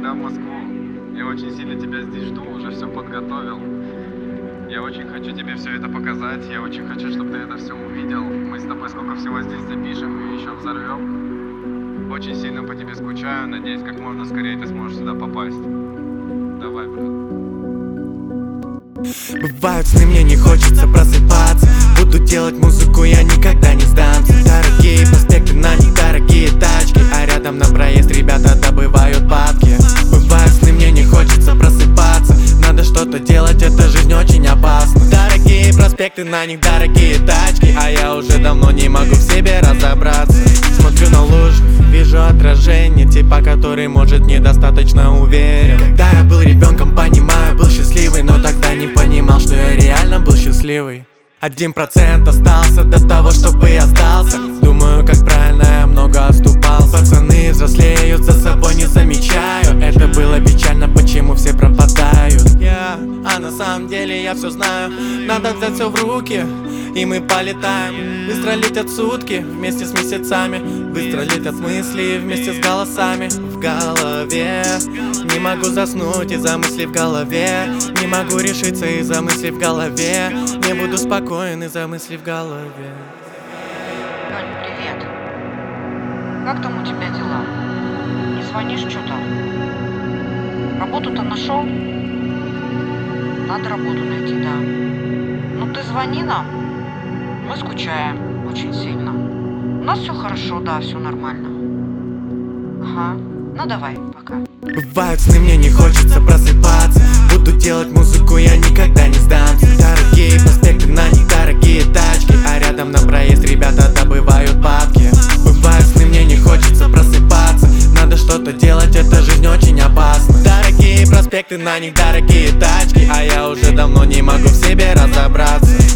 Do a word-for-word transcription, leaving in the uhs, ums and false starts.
тебя в Москву. Я очень сильно тебя здесь жду, уже все подготовил. Я очень хочу тебе все это показать. Я очень хочу, чтобы ты это все увидел. Мы с тобой сколько всего здесь запишем и еще взорвем. Очень сильно по тебе скучаю. Надеюсь, как можно скорее ты сможешь сюда попасть. Давай, брат. Бывают сны, мне не хочется просыпаться. Буду делать музыку, я никогда не сдамся. Дорогие проспекты, на них дорогие тачки, а рядом на проезд ребята добывают бабки. Бывают сны, мне не хочется просыпаться. Надо что-то делать, эта жизнь очень опасна. Дорогие проспекты, на них дорогие тачки, а я уже давно не могу в себе разобраться. Смотрю на лужу, вижу отражение типа, который, может, недостаточно уверен. Когда я был ребенком, понимаю, был счастливый, но тогда не понимал, что я реально был счастливый. Один процент остался до того, чтобы я сдался. Думаю, как правильно я много отступал. Пацаны взрослеют, за собой не замечаю. Это было печально, почему все пропадают. Yeah. А на самом деле я все знаю. Надо взять все в руки, и мы полетаем. Быстро летят сутки вместе с месяцами. Быстро летят мысли вместе с голосами в голове. Не могу заснуть из-за мыслей в голове. Не могу решиться из-за мыслей в голове. Не буду спокоен из-за мыслей в голове. Ань, привет. Как там у тебя дела? Не звонишь что-то? Работу-то нашел? Надо работу найти, да. Ну ты звони нам. Мы скучаем очень сильно. У нас все хорошо, да, все нормально. Ага. Ну давай, пока. Бывают сны, мне не хочется просыпаться. Буду делать музыку, я никогда не сдамся. Дорогие проспекты, на них дорогие тачки, а рядом на проезд ребята добывают бабки. Бывают сны, мне не хочется просыпаться. Надо что-то делать, эта жизнь очень опасна. Дорогие проспекты, на них дорогие тачки, а я уже давно не могу в себе разобраться.